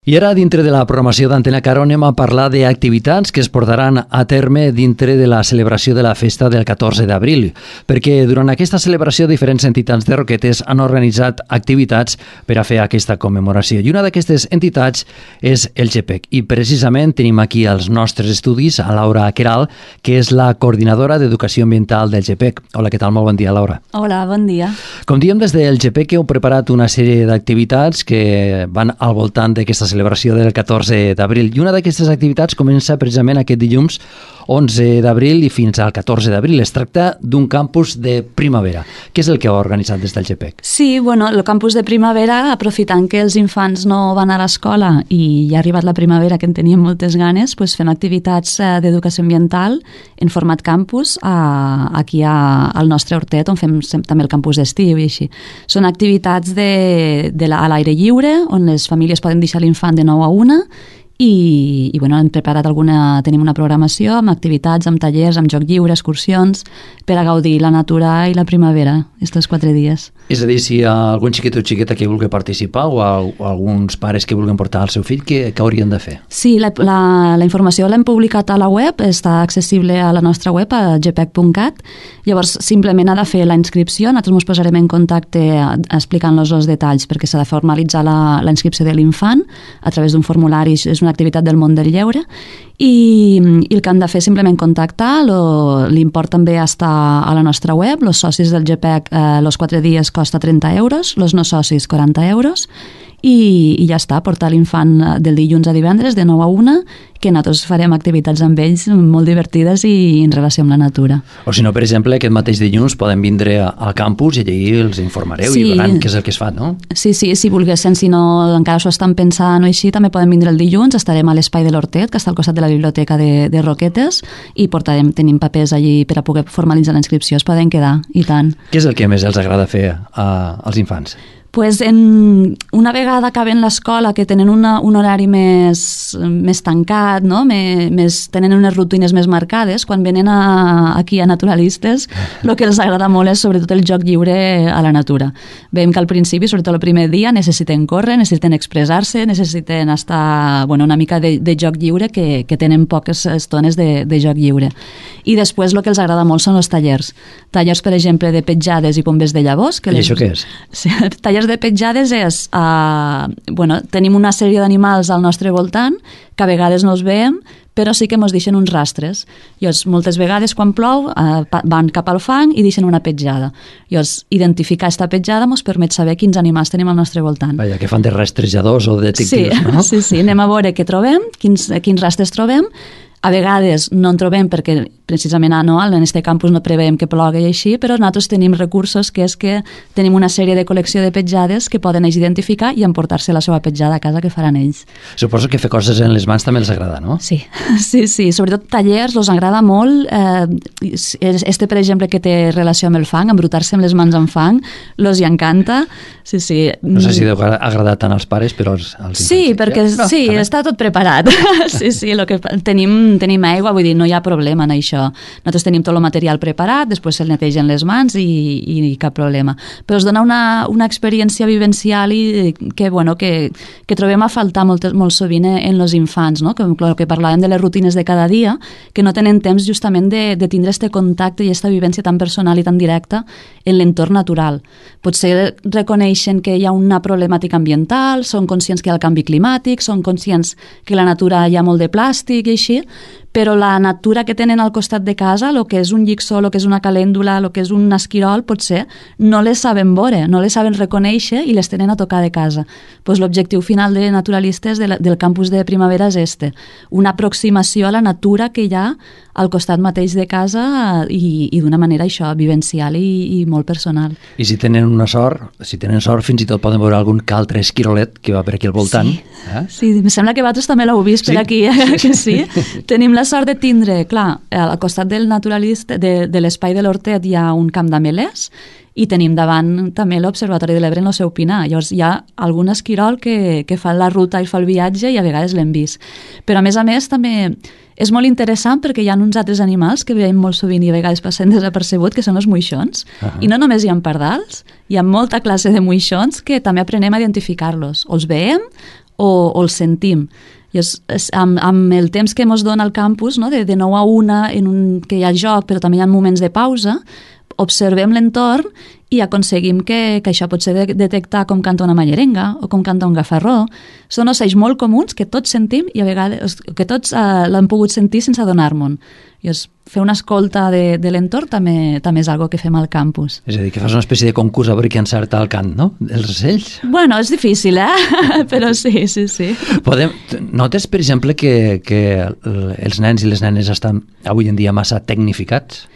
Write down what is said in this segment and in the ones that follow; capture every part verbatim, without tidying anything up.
I ara, dintre de la programació d'Antena Caro, anem a parlar d'activitats que es portaran a terme dintre de la celebració de la festa del catorze d'abril, perquè durant aquesta celebració diferents entitats de Roquetes han organitzat activitats per a fer aquesta commemoració. I una d'aquestes entitats és el G P E C. I precisament tenim aquí als nostres estudis a Laura Queralt, que és la coordinadora d'Educació Ambiental del G P E C. Hola, què tal? Molt bon dia, Laura. Hola, bon dia. Com diem, des del G P E C heu preparat una sèrie d'activitats que van al voltant d'aquesta celebració del catorze d'abril. I una d'aquestes activitats comença precisament aquest dilluns onze d'abril i fins al catorze d'abril. Es tracta d'un campus de primavera. Què és el que heu organitzat des del G P E C? Sí, bueno, el campus de primavera, aprofitant que els infants no van a l'escola i ja ha arribat la primavera, que en teníem moltes ganes, doncs fem activitats d'educació ambiental en format campus a, aquí a, al nostre hortet, on fem també el campus d'estiu i així. Són activitats de, de la, a l'aire lliure, on les famílies poden deixar l'infant de nou a una, i, i bueno, hem preparat alguna, tenim una programació amb activitats, amb tallers, amb joc lliure, excursions, per a gaudir la natura i la primavera, aquests quatre dies. És a dir, si hi ha algun xiquet o xiqueta que vulgui participar o, a, o alguns pares que vulguin portar el seu fill, què, què haurien de fer? Sí, la, la, la informació l'hem publicat a la web, està accessible a la nostra web, a g p e c punt cat. Llavors, simplement ha de fer la inscripció, nosaltres ens posarem en contacte explicant-los els detalls, perquè s'ha de formalitzar la, la inscripció de l'infant a través d'un formulari, és una activitat del món del lleure, i, i el que han de fer és simplement contactar. L'import també està a la nostra web. Els socis del G P E C eh, els quatre dies costa trenta euros, els no socis quaranta euros, i, i ja està, portar l'infant del dilluns a divendres de nou a una, que nosaltres farem activitats amb ells molt divertides i en relació amb la natura. O si no, per exemple, aquest mateix dilluns poden vindre al campus i allà els informareu sí. i veuran què és el que es fa, no? Sí, sí, si volguessin, si no encara s'ho estan pensant o així, també poden vindre el dilluns, estarem a l'espai de l'Hortet, que està al costat de la biblioteca de, de Roquetes, i portarem, tenim papers allí per a poder formalitzar la inscripció, es poden quedar, i tant. Què és el que més els agrada fer a, als infants? Pues en, una vegada acaben l'escola, que tenen una, un horari més, més tancat, no? més, més, tenen unes rutines més marcades, quan venen a, aquí a naturalistes, el que els agrada molt és sobretot el joc lliure a la natura. Veiem que al principi, sobretot el primer dia, necessiten córrer, necessiten expressar-se, necessiten estar bueno, una mica de, de joc lliure, que, que tenen poques estones de, de joc lliure. I després el que els agrada molt són els tallers. Tallers, per exemple, de petjades i pombes de llavors. Que I les... això què és? Sí, tallers de petjades és, uh, bueno, tenim una sèrie d'animals al nostre voltant, que a vegades no els veiem, però sí que ens deixen uns rastres. Llavors, moltes vegades, quan plou, uh, van cap al fang i deixen una petjada. Llavors, identificar aquesta petjada ens permet saber quins animals tenim al nostre voltant. Vaja, que fan de rastrejadors o de detectius, sí, no? Sí, sí, anem a veure què trobem, quins, quins rastres trobem. A vegades no en trobem perquè precisament no, en aquest campus no preveiem que plogui i així, però nosaltres tenim recursos, que és que tenim una sèrie de col·lecció de petjades que poden ells identificar i emportar-se la seva petjada a casa, que faran ells. Suposo que fer coses en les mans també els agrada, no? Sí, sí, sí. Sobretot tallers els agrada molt. Eh, este, per exemple, que té relació amb el fang, embrutar-se amb les mans en fang, els hi encanta. Sí, sí. No sé si deu agradar tant als pares, però als, als infants. Sí, perquè ja, sí, també està tot preparat. Sí, sí, lo que tenim tenim aigua, vull dir, no hi ha problema en això. Nosaltres tenim tot el material preparat, després se'l netegen les mans i, i cap problema. Però es dona una, una experiència vivencial i que, bueno, que, que trobem a faltar molt, molt sovint en els infants, no? Que, que parlàvem de les rutines de cada dia, que no tenen temps justament de, de tindre este contacte i aquesta vivència tan personal i tan directa en l'entorn natural. Potser reconeixen que hi ha una problemàtica ambiental, són conscients que hi ha el canvi climàtic, són conscients que a la natura hi ha molt de plàstic i així, però la natura que tenen al costat de casa, el que és un llicsó, el que és una calèndula, el que és un esquirol, potser no les saben veure, no les saben reconèixer i les tenen a tocar de casa. Pues l'objectiu final de naturalistes de la, del campus de primavera és este, una aproximació a la natura que hi ha al costat mateix de casa i, i d'una manera això, vivencial i, i molt personal. I si tenen una sort, si tenen sort, fins i tot poden veure algun que altre esquirolet que va per aquí al voltant. Sí, eh? Sí, em sembla que vosaltres també l'heu vist per sí? aquí, eh? Que sí. Tenim la sort de tindre, clar, al costat del naturalista, de, de l'espai de l'Hortet hi ha un camp d'amelers i tenim davant també l'Observatori de l'Ebre en el seu pinar. Llavors hi ha algun esquirol que, que fa la ruta i fa el viatge i a vegades l'hem vist. Però a més a més també és molt interessant perquè hi ha uns altres animals que veiem molt sovint i a vegades passen desapercebut, que són els moixons. Uh-huh. I no només hi ha pardals, hi ha molta classe de moixons que també aprenem a identificar-los. O els veiem o, o el sentim. I és, és, amb, amb el temps que ens dona el campus, no? de, de nou a una, en un, que hi ha joc, però també hi ha moments de pausa, observem l'entorn i aconseguim que, que això pot ser de, detectar com canta una mallerenga o com canta un gafarró. Són ocells molt comuns que tots sentim i a vegades que tots uh, l'han pogut sentir sense adonar-me'n. I és, fer una escolta de, de l'entorn també, també és algo que fem al campus. És a dir, que fas una espècie de concurs a veure qui encerta el cant, no?, dels ocells. Bueno, és difícil, eh? Però sí, sí, sí. Podem, notes, per exemple, que, que els nens i les nenes estan avui en dia massa tecnificats?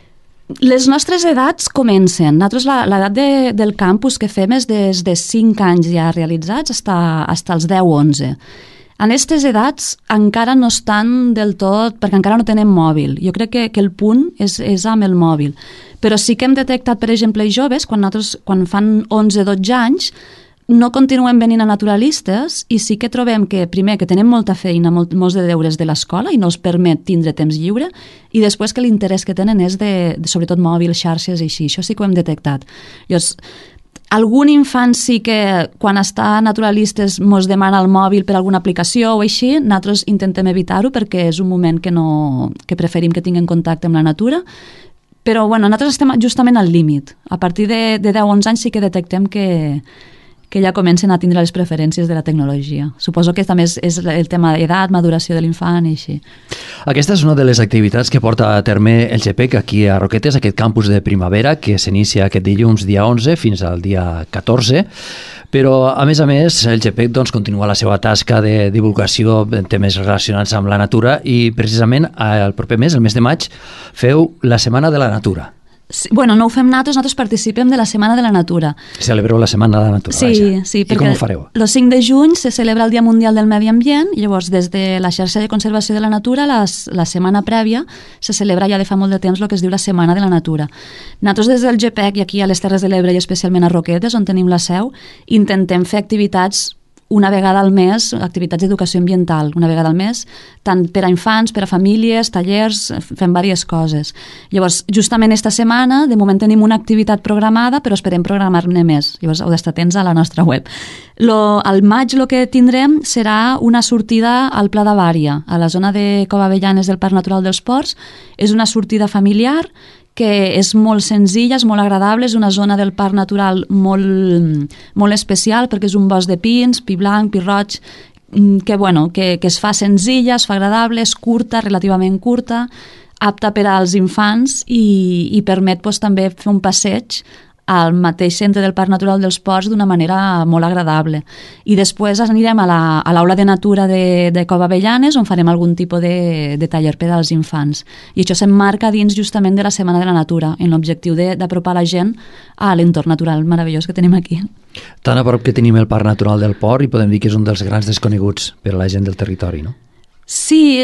Les nostres edats comencen. Nosaltres l'edat de, del campus que fem és des de cinc anys ja realitzats fins als els deu o onze. En aquestes edats encara no estan del tot, perquè encara no tenen mòbil. Jo crec que, que el punt és, és amb el mòbil. Però sí que hem detectat, per exemple, joves, quan, nosaltres, quan fan onze o dotze anys, no continuem venint a naturalistes i sí que trobem que, primer, que tenen molta feina, molt, molts de deures de l'escola i no els permet tindre temps lliure, i després que l'interès que tenen és de, de sobretot mòbil, xarxes i així. Això sí que ho hem detectat. Llavors, algun infant sí que quan està a naturalistes mos demana el mòbil per alguna aplicació o així, nosaltres intentem evitar-ho perquè és un moment que, no, que preferim que tinguin contacte amb la natura, però bueno, nosaltres estem justament al límit. A partir de, de deu o onze anys sí que detectem que que ja comencen a tindre les preferències de la tecnologia. Suposo que també és, és el tema d'edat, maduració de l'infant i així. Aquesta és una de les activitats que porta a terme el GEPEC aquí a Roquetes, aquest campus de primavera que s'inicia aquest dilluns dia onze fins al dia catorze, però a més a més el GEPEC doncs, continua la seva tasca de divulgació en temes relacionats amb la natura i precisament el proper mes, el mes de maig, feu la Setmana de la Natura. Sí, bueno, no ho fem nosaltres, nosaltres participem de la Setmana de la Natura. Celebreu la Setmana de la Natura, sí, vaja. Sí, I com ho fareu? El cinc de juny se celebra el Dia Mundial del Medi Ambient i llavors des de la xarxa de conservació de la natura les, la setmana prèvia se celebra ja de fa molt de temps el que es diu la Setmana de la Natura. Nosaltres des del GEPEC i aquí a les Terres de l'Ebre i especialment a Roquetes, on tenim la seu, intentem fer activitats una vegada al mes, activitats d'educació ambiental, una vegada al mes, tant per a infants, per a famílies, tallers, fem diverses coses. Llavors, justament esta setmana, de moment tenim una activitat programada, però esperem programar-ne més. Llavors, heu d'estar atents a la nostra web. Lo, al maig el que tindrem serà una sortida al Pla de Vària, a la zona de Cova Avellanes del Parc Natural dels Ports. És una sortida familiar que és molt senzilla, és molt agradable, és una zona del parc natural molt, molt especial perquè és un bosc de pins, pi blanc, pi roig, que, bueno, que, que es fa senzilla, es fa agradable, és curta, relativament curta, apta per als infants i, i permet doncs, també fer un passeig al mateix centre del Parc Natural dels Ports d'una manera molt agradable. I després anirem a l'Aula de Natura de, de Cova Avellanes, on farem algun tipus de, de taller per als infants. I això s'emmarca dins justament de la Setmana de la Natura, en l'objectiu d'apropar la gent a l'entorn natural meravellós que tenim aquí. Tan a prop que tenim el Parc Natural del Port i podem dir que és un dels grans desconeguts per a la gent del territori, no? Sí,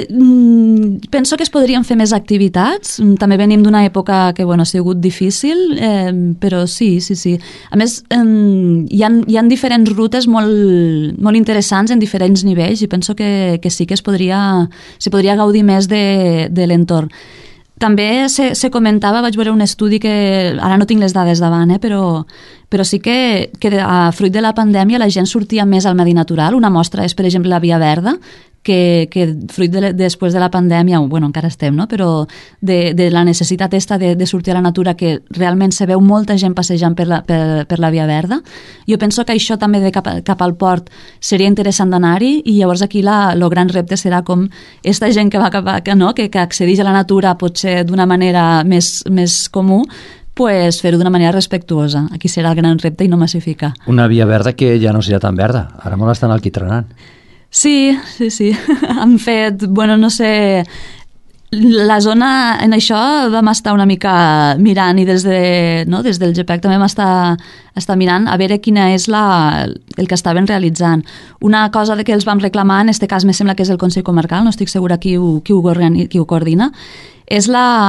penso que es podrien fer més activitats. També venim d'una època que bueno, ha sigut difícil, eh, però sí, sí, sí. A més, eh, hi ha, hi ha diferents rutes molt, molt interessants en diferents nivells i penso que, que sí que es podria, se podria gaudir més de, de l'entorn. També se, se comentava, vaig veure un estudi que, ara no tinc les dades davant, eh, però, però sí que, que a fruit de la pandèmia la gent sortia més al medi natural. Una mostra és, per exemple, la Via Verda, que, que fruit de, després de la pandèmia, bueno, encara estem, no? Però de, de la necessitat esta de, de sortir a la natura, que realment se veu molta gent passejant per la, per, per la Via Verda. Jo penso que això també de cap, cap al port seria interessant d'anar-hi i llavors aquí la, el gran repte serà com esta gent que va cap a, que, no? que, que accedeix a la natura potser d'una manera més, més comú, pues fer-ho d'una manera respectuosa. Aquí serà el gran repte i no massificar. Una Via Verda que ja no serà tan verda, ara molt estan alquitranant. Sí, sí, sí. Han fet, bueno, no sé, la zona, en això vam estar una mica mirant i des, de, no, des del GEPEC també vam estar, estar mirant a veure quina és la, el que estaven realitzant. Una cosa que els vam reclamar, en aquest cas me sembla que és el Consell Comarcal, no estic segura qui ho, qui ho, qui ho coordina, és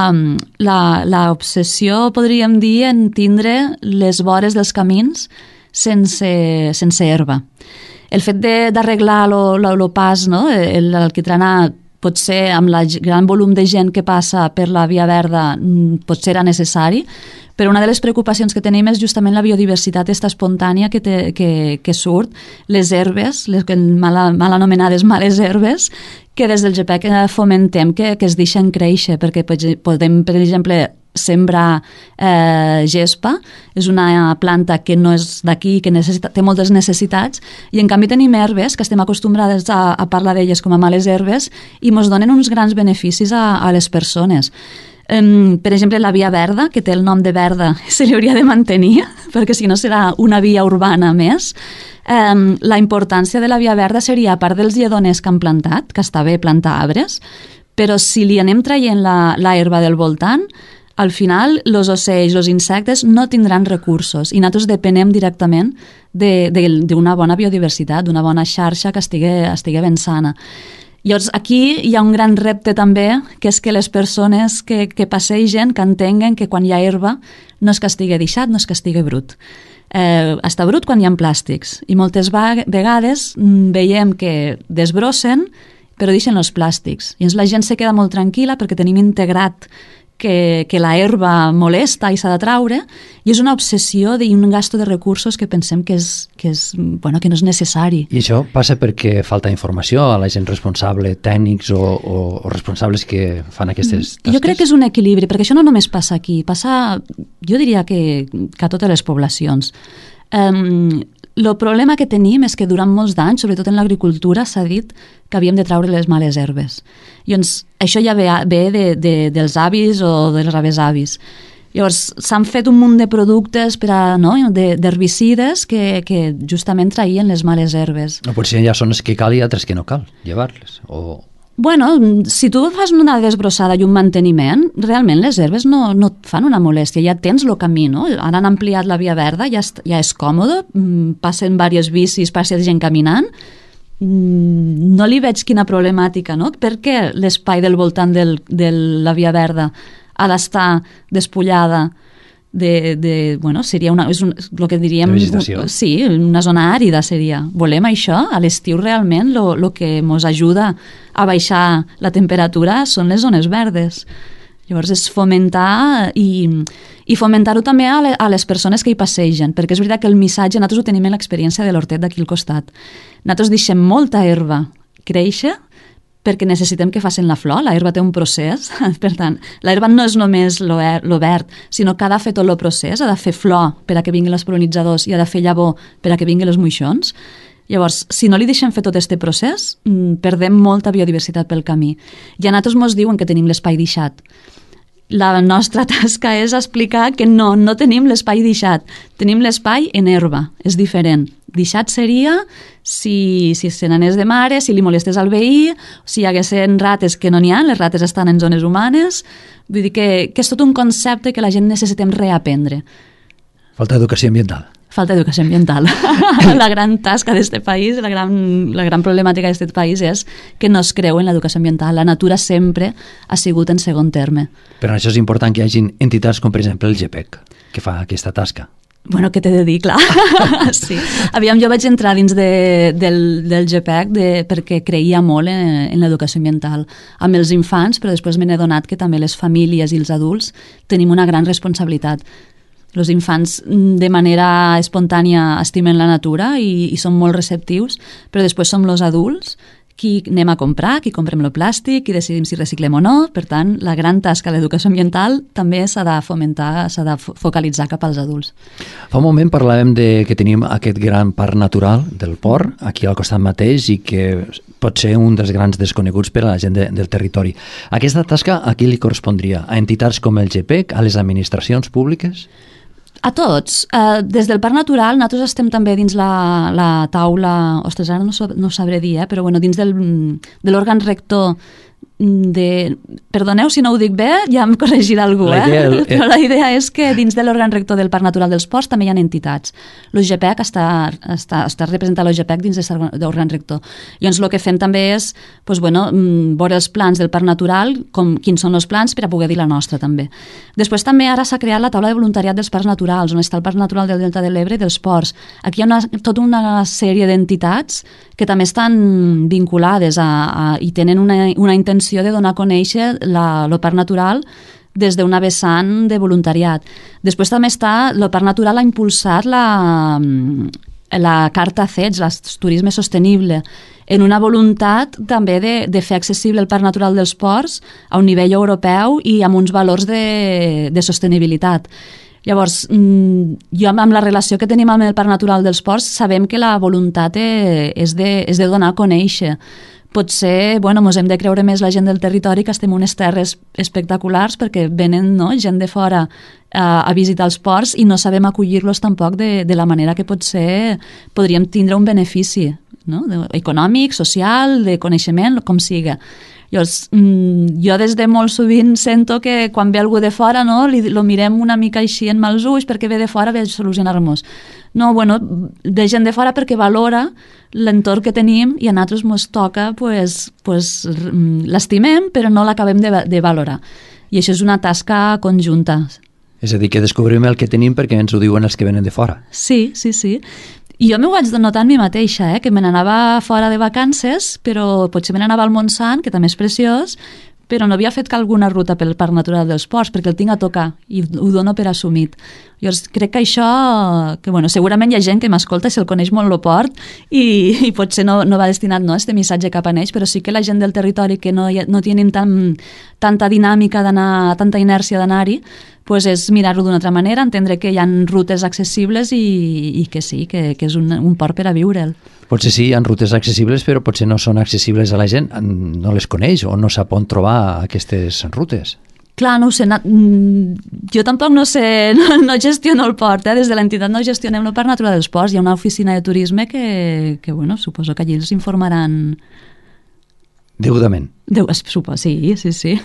l'obsessió, podríem dir, en tindre les vores dels camins sense, sense herba. El fet d'arreglar el pas, no? L'alquitranat, potser amb el gran volum de gent que passa per la Via Verda potser era necessari, Però una de les preocupacions que tenim és justament la biodiversitat esta espontània que, te, que, que surt, les herbes, les mal, mal anomenades males herbes, que des del G P E C fomentem que, que es deixen créixer, perquè podem, per exemple, sembrar eh, gespa, és una planta que no és d'aquí, que necessita, té moltes necessitats, i en canvi tenim herbes, que estem acostumbrades a, a parlar d'elles com a males herbes, i ens donen uns grans beneficis a, a les persones. Um, per exemple, la via verda, que té el nom de verda, se li hauria de mantenir, perquè si no serà una via urbana més. Um, la importància de la via verda seria, a part dels lledoners que han plantat, que està bé plantar arbres, però si li anem traient la, la herba del voltant, al final els ocells, els insectes no tindran recursos i nosaltres depenem directament d'una bona biodiversitat, d'una bona xarxa que estigui, estigui ben sana. Llavors, aquí hi ha un gran repte també, que és que les persones que, que passegen, que entenguen que quan hi ha herba no és que estigui deixat, no és que estigui brut. Eh, està brut quan hi ha plàstics i moltes vegades veiem que desbrossen però deixen els plàstics. I la gent se queda molt tranquil·la perquè tenim integrat que, que la herba molesta i s'ha de traure, i és una obsessió i un gasto de recursos que pensem que, és, que, és, bueno, que no és necessari. I això passa perquè falta informació a la gent responsable, tècnics o, o, o responsables que fan aquestes tasques? Jo crec que és un equilibri, perquè això no només passa aquí, passa, jo diria que, que a totes les poblacions. Um, el problema que tenim és que durant molts d'anys, sobretot en l'agricultura, s'ha dit que havíem de traure les males herbes. Llavors, això ja ve, ve de, de, dels avis o dels avis. Llavors, s'han fet un munt de productes per a, no, d'herbicides que, que justament traïen les males herbes. No, potser hi ha zones que cal i altres que no cal llevar-les, o... Bueno, si tu fas una desbrossada i un manteniment, realment les herbes no, no et fan una molèstia, ja tens el camí, no? Ara han ampliat la via verda, ja, ja és còmode, passen diversos bicis, passa gent caminant, no li veig quina problemàtica, no? Per què l'espai del voltant del, de la via verda ha d'estar despullada de, de, bueno, seria una, és un, el que diríem... De vegetació. Sí, una zona àrida seria. Volem això? A l'estiu realment el que ens ajuda a baixar la temperatura són les zones verdes. Llavors és fomentar i, i fomentar-ho també a, le, a les persones que hi passegen, perquè és veritat que el missatge, nosaltres ho tenim en l'experiència de l'hortet d'aquí al costat. Nosaltres deixem molta herba créixer perquè necessitem que facin la flor, la herba té un procés, per tant, la herba no és només lo verd, sinó que ha de fer tot el procés, ha de fer flor per a que vinguin els pol·linitzadors i ha de fer llavor per a que vinguin els moixons. Llavors, si no li deixem fer tot aquest procés, perdem molta biodiversitat pel camí. I a nosaltres ens diuen que tenim l'espai deixat. La nostra tasca és explicar que no, no tenim l'espai deixat, tenim l'espai en herba, és diferent. Deixat seria si, si se n'anés de mare, si li molestés al veí, si hi haguessin rates que no n'hi ha, les rates estan en zones humanes, vull dir que, que és tot un concepte que la gent necessitem reaprendre. Falta educació ambiental. Falta educació ambiental. La gran tasca d'este país, la gran, la gran problemàtica d'este país és que no es creu en l'educació ambiental. La natura sempre ha sigut en segon terme. Però això és important que hi hagi entitats com, per exemple, el G P E C, que fa aquesta tasca. Bueno, què t'he de dir, clar. Sí. Aviam, jo vaig entrar dins de, del, del G P E C de, perquè creia molt en, en l'educació ambiental amb els infants, però després me n'he donat que també les famílies i els adults tenim una gran responsabilitat. Els infants de manera espontània estimen la natura i, i són molt receptius, però després som els adults qui anem a comprar, qui comprem el plàstic, qui decidim si reciclem o no. Per tant, la gran tasca de l'educació ambiental també s'ha de fomentar, s'ha de focalitzar cap als adults. Fa un moment parlàvem de que tenim aquest gran parc natural del port, aquí al costat mateix, i que pot ser un dels grans desconeguts per a la gent de, del territori. Aquesta tasca a qui li correspondria? A entitats com el G P E C, a les administracions públiques? A tots. Uh, des del Parc Natural nosaltres estem també dins la, la taula, ostres, ara no, no sabré dir, eh, però bueno, dins del, de l'òrgan rector de... Perdoneu si no ho dic bé, ja em corregirà algú, eh? Idea, el... Però la idea és que dins de l'òrgan rector del Parc Natural dels Ports també hi ha entitats. L'O G P E C està, està, està representat l'O G P E C dins de l'òrgan rector. Llavors el que fem també és pues, bueno, veure els plans del Parc Natural, com, quins són els plans per a poder dir la nostra també. Després també ara s'ha creat la taula de voluntariat dels parcs naturals, on està el Parc Natural del Delta de l'Ebre i dels Ports. Aquí hi ha una, tota una sèrie d'entitats que també estan vinculades a, a, i tenen una, una intenció de donar a conèixer la, el parc natural des d'una vessant de voluntariat. Després també està, el Parc Natural ha impulsat la, la Carta C E D S, el turisme sostenible, en una voluntat també de, de fer accessible el Parc Natural dels Ports a un nivell europeu i amb uns valors de, de sostenibilitat. Llavors, jo amb la relació que tenim amb el Parc Natural dels Ports sabem que la voluntat és de, és de donar a conèixer. Potser, bueno, ens hem de creure més la gent del territori, que estem en unes terres espectaculars perquè venen, no?, gent de fora a, a visitar els ports i no sabem acollir-los tampoc de, de la manera que potser podríem tindre un benefici, no?, econòmic, social, de coneixement, com siga. Llavors, jo des de molt sovint sento que quan ve algú de fora, no, li, lo mirem una mica així en mals ulls perquè ve de fora, ve a solucionar-nos. No, bueno, ve gent de fora perquè valora l'entorn que tenim i a nosaltres ens toca, pues, pues, l'estimem, però no l'acabem de, de valorar. I això és una tasca conjunta. És a dir, que descobrim el que tenim perquè ens ho diuen els que venen de fora. Sí, sí, sí. I jo m'ho vaig notar en mi mateixa, eh? Que me n'anava fora de vacances, però potser me n'anava al Montsant, que també és preciós, però no havia fet alguna ruta pel Parc Natural dels Ports, perquè el tinc a tocar i ho dono per assumit. Llavors, crec que això, que bueno, segurament hi ha gent que m'escolta i se'l coneix molt el port i, i potser no, no va destinat, no, este missatge cap a ells, però sí que la gent del territori que no, no tenim tan, tanta dinàmica d'anar, tanta inèrcia d'anar-hi, pues és mirar-ho d'una altra manera, entendre que hi ha rutes accessibles i, i que sí, que, que és un, un port per a viure'l. Potser sí, hi ha rutes accessibles, però potser no són accessibles a la gent, no les coneix o no sap on trobar aquestes rutes. Clar, no ho sé, jo tampoc no sé, no, no gestiono el port, eh? Des de l'entitat no gestionem el Parc Natural dels Ports, hi ha una oficina de turisme que, que bueno, suposo que allí els informaran... Degudament. Deu, suposo, sí, sí, sí.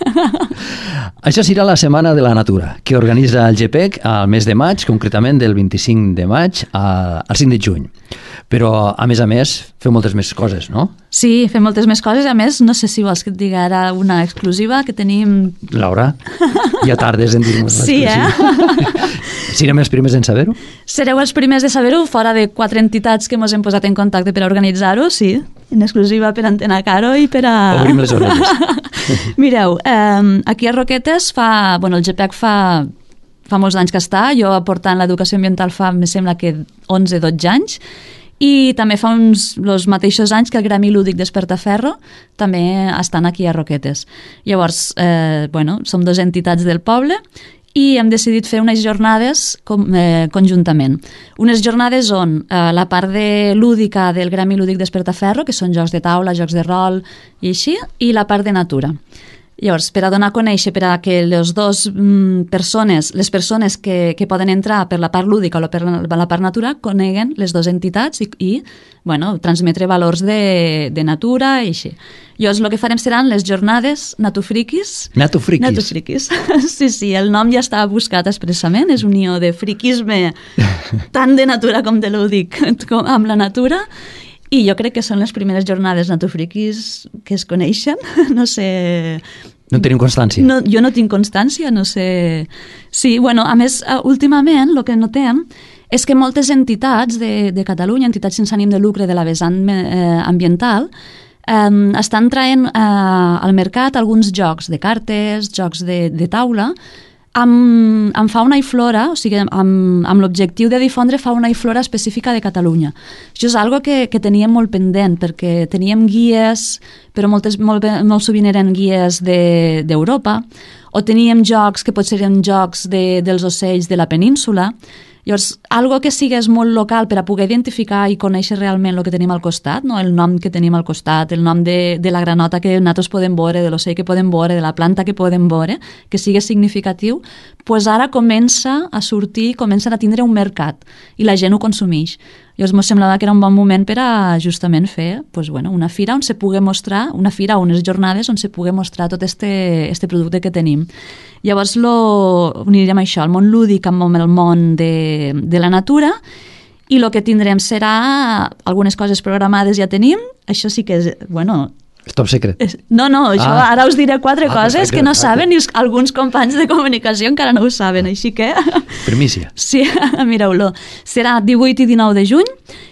Això serà la Setmana de la Natura, que organitza el G P E C al mes de maig, concretament del vint-i-cinc de maig al cinc de juny. Però, a més a més, feu moltes més coses, no? Sí, fem moltes més coses. A més, no sé si vols que et digui ara una exclusiva que tenim... Laura, ja tardes en dir-nos sí, l'exclusiva. Eh? Serem els primers en saber-ho? Sereu els primers de saber-ho, fora de quatre entitats que ens hem posat en contacte per a organitzar-ho, sí. En exclusiva per Antena Caro i per a... Obrim les orelles. Mireu, eh, aquí a Roquetes fa... Bueno, el G P E C fa... fa molts anys que està, jo aportant l'educació ambiental fa, me sembla que onze dotze anys, i també fa uns els mateixos anys que el Gremi Lúdic Despertaferro també estan aquí a Roquetes. Llavors, eh, bueno, som dues entitats del poble i hem decidit fer unes jornades com, eh, conjuntament. Unes jornades on eh, la part de lúdica del Gremi Lúdic Despertaferro, que són jocs de taula, jocs de rol i així, i la part de natura. Llavors, per a donar a conèixer, per a que les dues mm, persones, les persones que, que poden entrar per la part lúdica o per la, la part natura, coneguen les dues entitats i, i bueno, transmetre valors de, de natura i així. Llavors, el que farem seran les jornades natufriquis. Natufriquis. Natufriquis. Sí, sí, el nom ja estava buscat expressament, és unió de friquisme tant de natura com de lúdic com amb la natura. I jo crec que són les primeres jornades natufriquis que es coneixen, no sé... No tenim constància. No, jo no tinc constància, no sé... Sí, bueno, a més, últimament el que notem és que moltes entitats de, de Catalunya, entitats sense ànim de lucre de la vessant eh, ambiental, eh, estan traient eh, al mercat alguns jocs de cartes, jocs de, de taula, amb, amb fauna i flora, o sigui, amb, amb l'objectiu de difondre fauna i flora específica de Catalunya. Això és algo que, que teníem molt pendent, perquè teníem guies, però moltes, molt, molt sovint eren guies d'Europa, de, o teníem jocs que potser eren jocs de, dels ocells de la península. Llavors, algo que sigués molt local per a poder identificar i conèixer realment el que tenim al costat, no? El nom que tenim al costat, el nom de, de la granota que nosaltres podem veure, de l'ocell que podem veure, de la planta que podem veure, que sigui significatiu, pues ara comença a sortir, comencen a tindre un mercat i la gent ho consumeix. Llavors, em semblava que era un bon moment per a justament fer pues, bueno, una fira on se pugui mostrar, una fira o unes jornades on se pugui mostrar tot este, este producte que tenim. Llavors, lo, unirem això, el món lúdic amb el món de, de la natura, i el que tindrem serà algunes coses programades ja tenim, això sí que és, bueno... És top secret. No, no, això ah. ara us diré quatre ah, coses perfecte, que no perfecte. saben i alguns companys de comunicació encara no ho saben, així que... Primícia. Sí, mireu-lo. Serà divuit i dinou de juny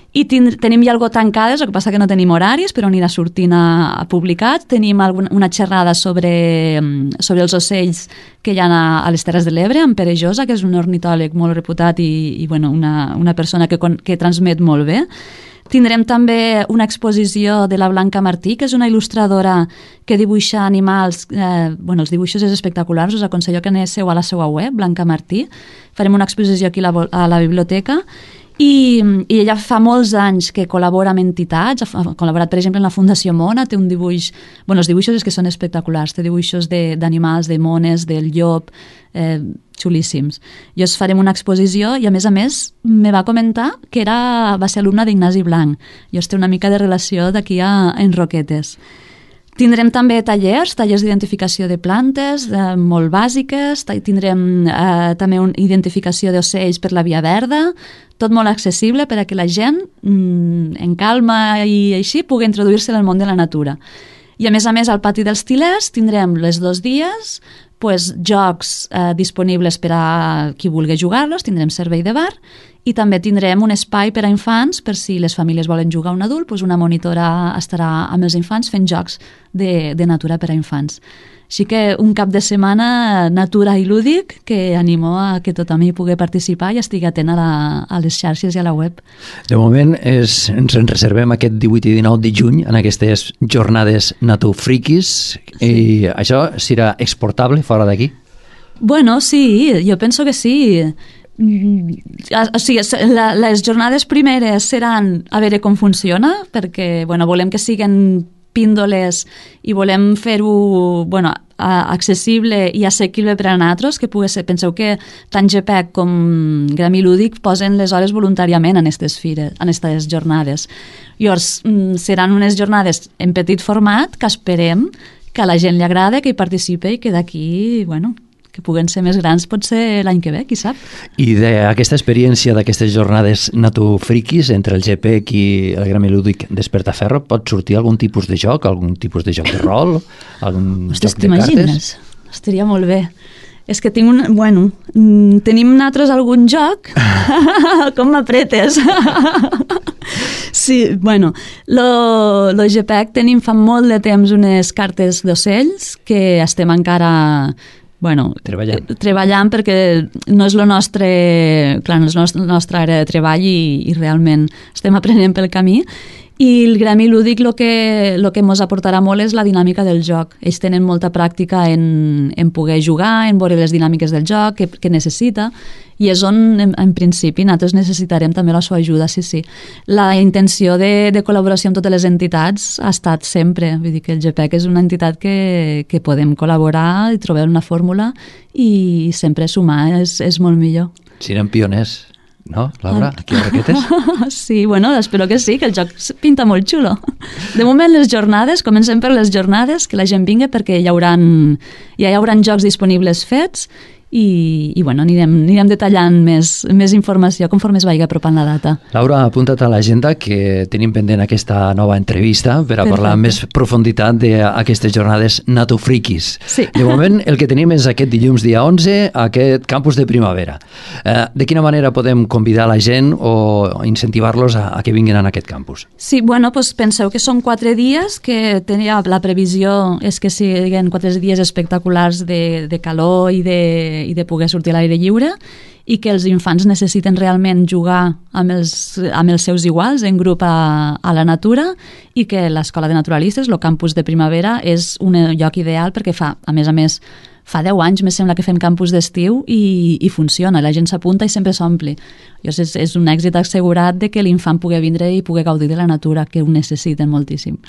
i ten tenim ja algo tancades, el que passa que no tenim horaris, però anirà sortint a, a publicat. Tenim alguna, una xerrada sobre, sobre els ocells que hi ha a, a les Terres de l'Ebre, amb Pere Josa, que és un ornitòleg molt reputat i, i bueno, una, una persona que, que transmet molt bé. Tindrem també una exposició de la Blanca Martí, que és una il·lustradora que dibuixa animals. Eh, bueno, els dibuixos és espectaculars, us aconsello que aneu a la seva web, Blanca Martí. Farem una exposició aquí a la, a la biblioteca. I, i ella fa molts anys que col·labora amb entitats, ha col·laborat, per exemple, en la Fundació Mona, té un dibuix... Bueno, els dibuixos és que són espectaculars, té dibuixos d'animals, de, de mones, del llop, eh, xulíssims. Llavors farem una exposició i, a més a més, me va comentar que era, va ser alumna d'Ignasi Blanc. Llavors té una mica de relació d'aquí a, a en Roquetes. Tindrem també tallers, tallers d'identificació de plantes, eh, molt bàsiques, tindrem eh, també una identificació d'ocells per la Via Verda, tot molt accessible per a que la gent, mm, en calma i així, pugui introduir-se en el món de la natura. I a més a més, al pati dels Til·lers tindrem les dos dies pues, jocs eh, disponibles per a qui vulgui jugar-los, tindrem servei de bar i també tindrem un espai per a infants per si les famílies volen jugar a un adult, pues una monitora estarà amb els infants fent jocs de, de natura per a infants. Així que un cap de setmana natura i lúdic que animo a que tothom hi pugui participar i estigui atent a, la, a les xarxes i a la web. De moment és, ens en reservem aquest divuit i dinou de juny en aquestes jornades natufriquis sí. I això serà exportable fora d'aquí? Bueno, sí, jo penso que sí. O sigui, la, les jornades primeres seran a veure com funciona, perquè bueno, volem que siguen píndoles i volem fer-ho bueno, accessible i assequible per a nosaltres, que pugui ser, penseu que tant G P E C com Gremi Lúdic posen les hores voluntàriament en aquestes fires, en aquestes jornades. Llavors, seran unes jornades en petit format que esperem que a la gent li agrada, que hi participi i que d'aquí, bueno, que puguen ser més grans potser l'any que ve, qui sap. I d'aquesta experiència d'aquestes jornades natufriquis entre el G P E C i el Gremi Lúdic Despertaferro pot sortir algun tipus de joc, algun tipus de joc de rol, algun Ostres, joc de cartes? t'imagines? Estaria molt bé. És que tinc un... Bueno, tenim nosaltres algun joc? Com m'apretes? Sí, bueno, lo, lo G P E C tenim fa molt de temps unes cartes d'ocells que estem encara... Bueno, treballant. treballant perquè no és la nostra, clar, no és la nostra àrea de treball i, i realment estem aprenent pel camí. I el Gremi Lúdic el que, lo que ens aportarà molt és la dinàmica del joc. Ells tenen molta pràctica en, en poder jugar, en veure les dinàmiques del joc que, que necessita, i és on, en, en principi, nosaltres necessitarem també la seva ajuda, sí, sí. La intenció de, de col·laboració amb totes les entitats ha estat sempre, vull dir que el G P E C és una entitat que, que podem col·laborar i trobar una fórmula i sempre sumar és, és molt millor. Serem pioners. No, Laura, aquí a Roquetes? Sí, bueno, espero que sí, que el joc pinta molt xulo. De moment les jornades, comencem per les jornades, que la gent vingui perquè hi haurà, ja hi haurà jocs disponibles fets i, i bueno, anirem, anirem detallant més, més informació conforme es vagi apropant la data. Laura, apunta't a l'agenda que tenim pendent aquesta nova entrevista per a Perfecte. Parlar amb més profunditat d'aquestes jornades natufriquis. Sí. De moment, el que tenim és aquest dilluns dia onze, aquest campus de primavera. Eh, de quina manera podem convidar la gent o incentivar-los a, a que vinguin a aquest campus? Sí, bueno, doncs penseu que són quatre dies, que tenia, la previsió és que siguin quatre dies espectaculars de, de calor i de i de poder sortir a l'aire lliure i que els infants necessiten realment jugar amb els, amb els seus iguals en grup a, a la natura i que l'Escola de Naturalistes, el campus de primavera, és un lloc ideal perquè fa, a més a més, fa deu anys, me sembla que fem campus d'estiu i, i funciona, la gent s'apunta i sempre s'ompli. És, és un èxit assegurat de que l'infant pugui vindre i pugui gaudir de la natura, que ho necessiten moltíssim.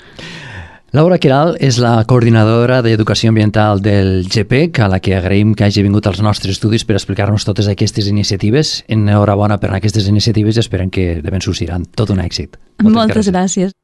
Laura Queralt és la coordinadora d'Educació Ambiental del G P E C, a la que agraïm que hagi vingut als nostres estudis per explicar-nos totes aquestes iniciatives. Enhorabona per aquestes iniciatives i esperem que de ben sortiran tot un èxit. Moltes, Moltes gràcies. gràcies.